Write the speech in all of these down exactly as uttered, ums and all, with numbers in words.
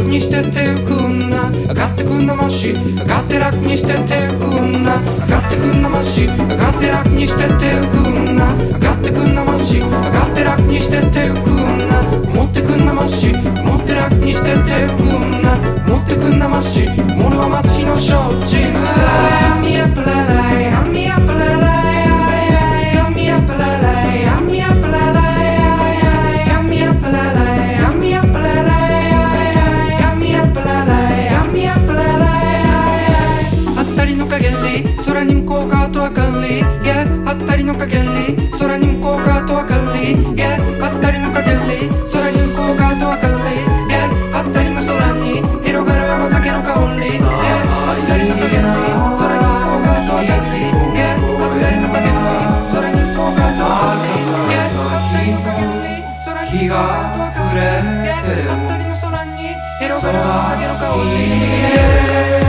楽にしてってゆくんな上がってくんなまし上がって楽にしてってゆくんな上がってくんなまし上がって楽にしてってゆくんな上がってくんなまし上がって楽にしてってゆくんな持ってくんなまし持って楽にしてってゆくんな持ってくんなましモルは松日の承知さアミアプラライアミアプラライアミアプラライアミアプラライアミアプラライアミアプラライアミアプラライアミアプラライあったりの陰り空に向こう側と明るい Yeah あったりの陰り空に向こう側と明るい Yeah あったりの陰り空に向こう側と明るい Yeah あったりの空に広がる甘酒の香り Yeah あったりの陰り空に向こう側と明るい Yeah あったりの陰り空に向こう側と明るい Yeah あったりの陰り空に向こう側と明るい Yeah あったりの空に広がる甘酒の香り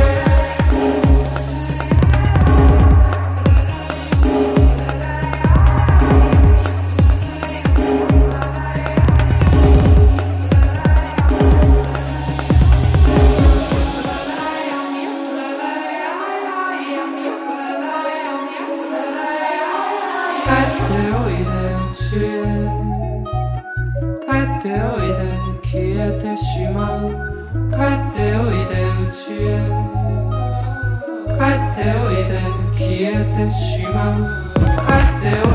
帰っておいでうちへ帰っておいで消えてしまう帰っておいでうちへ帰っておいで消えてしまう帰っておいで